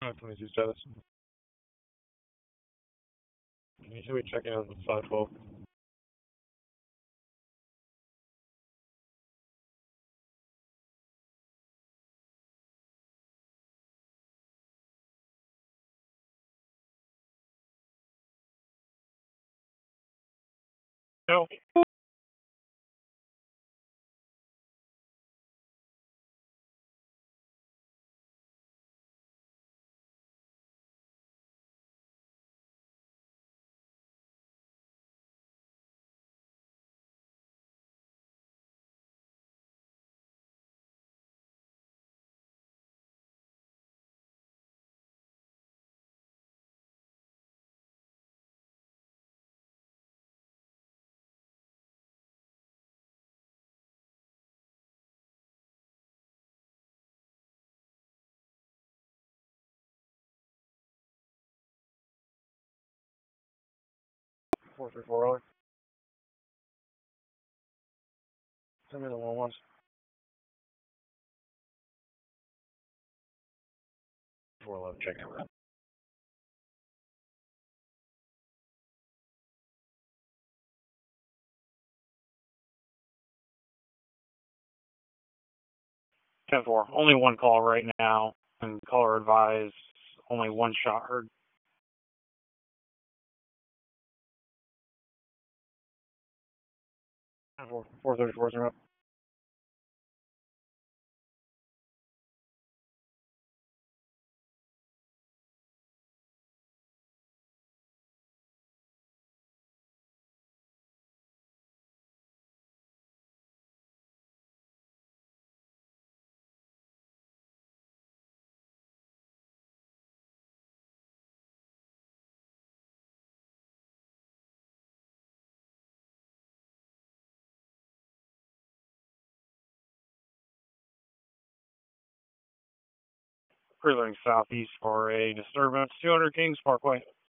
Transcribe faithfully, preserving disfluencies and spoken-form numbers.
Oh, twenty-two status. You should be checking out the five twelve. No. Four three four Alex. Send me the one ones. Four eleven check out. Ten four. Only one call right now, and caller advised only one shot heard. Ten four. Four thirty four zero. Cruising southeast for a disturbance. Two hundred Kings Parkway.